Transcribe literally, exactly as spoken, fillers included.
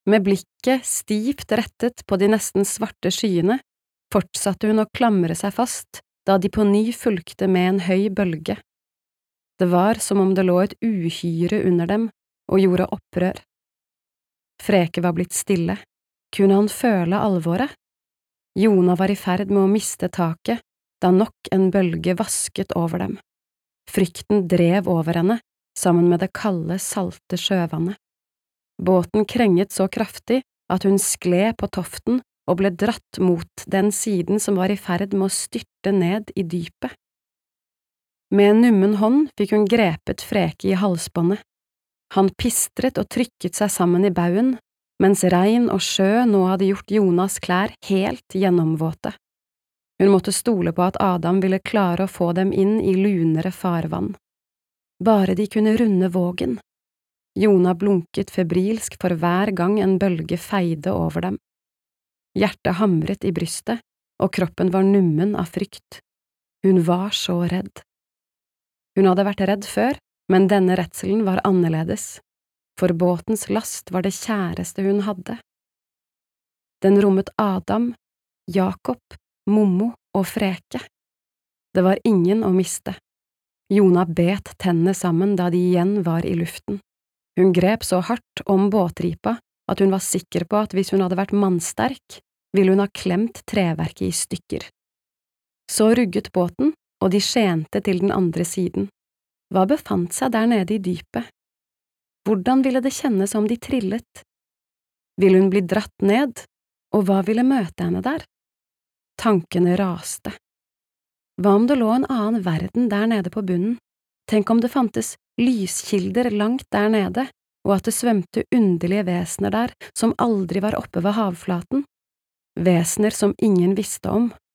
Med blikket stivt rettet på de nesten svarte skyene, fortsatte hun å klamre seg fast da de på ny fulgte med en høy bølge. Det var som om det lå et uhyre under dem og gjorde opprør. Freke var blitt stille. Kunne han føle alvoret? Jona var i ferd med å miste taket da nok en bølge vasket over dem. Frykten drev over henne, sammen med det kalde, salte sjøvannet. Båten krenget så kraftig at hun skled på toften og ble dratt mot den siden som var i ferd med å styrte ned i dypet. Med en nummen hånd fikk hun grepet Freke i halsbåndet. Han pistret og trykket seg sammen i bauen, mens regn og sjø nå hadde gjort Jonas klær helt gjennomvåte. Hun måtte stole på at Adam ville klare å få dem inn i lunere farvann. Bare de kunne runde vågen. Jona blunket febrilsk for hver gang en bølge feide over dem. Hjertet hamret i brystet, og kroppen var nummen av frykt. Hun var så redd. Hun hadde vært redd før, men denne redselen var annerledes, for båtens last var det kjæreste hun hadde. Den rommet Adam, Jakob, Mommo og Freke. Det var ingen å miste. Jona bet tennene sammen da de igjen var i luften. Hun grep så hardt om båtripa at hun var sikker på at hvis hun hadde vært mannsterk, ville hun ha klemt treverket i stykker. Så rugget båten, og de skjente til den andre siden. Hva befant seg der nede i dypet? Hvordan ville det kjennes om de trillet? Ville hun bli dratt ned, og hva ville møte henne der? Tankene raste. Hva om det lå en annen verden der nede på bunnen? Tenk om det fantes lyskilder langt der nede, og at det svømte underlige vesener der som aldri var oppe ved havflaten. Vesener som ingen visste om,